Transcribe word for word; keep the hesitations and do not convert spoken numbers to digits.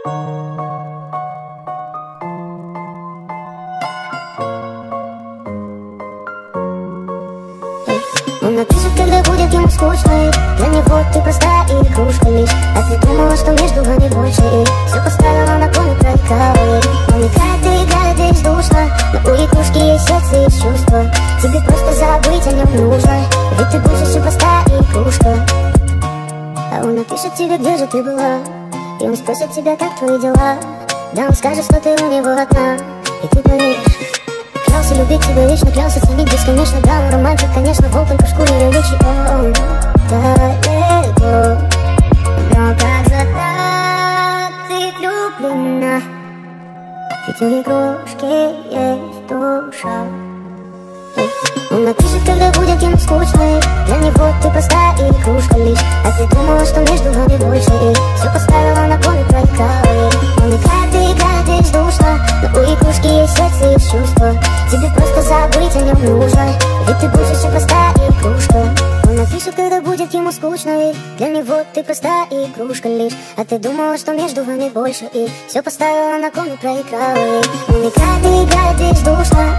Он напишет, когда будет ему скучно, и для него ты простая игрушка лишь. А ты думала, что между вами больше, и все поставила на кон и проиграла. Он играет и играет весь душно, но у игрушки есть сердце, есть чувства. Тебе просто забыть о нем нужно, ведь ты больше, чем простая игрушка. А он напишет тебе, где же ты была, и он спросит тебя, как твои дела. Да он скажет, что ты у него одна, и ты поверишь. Клялся любить тебя вечно, клялся ценить бесконечно. Да, он романтик, конечно, волк только в шкуре речи. Он далеко, но как же так ты влюблена? Ведь у игрушки есть душа. Он напишет, когда будет ему скучно, и для него ты простая игрушка лишь. А ты думала, что между вами больше, и все поставила на кон и проиграла. Он играет и играет весь душно, но у игрушки есть сердце, есть чувства. Тебе просто забыть о нем нужно, ведь ты больше, чем простая игрушка. Он напишет, когда будет ему скучно, и для него ты простая игрушка лишь. А ты думала, что между вами больше, и все поставила на кон и проиграла. Он играет и играет весь душно,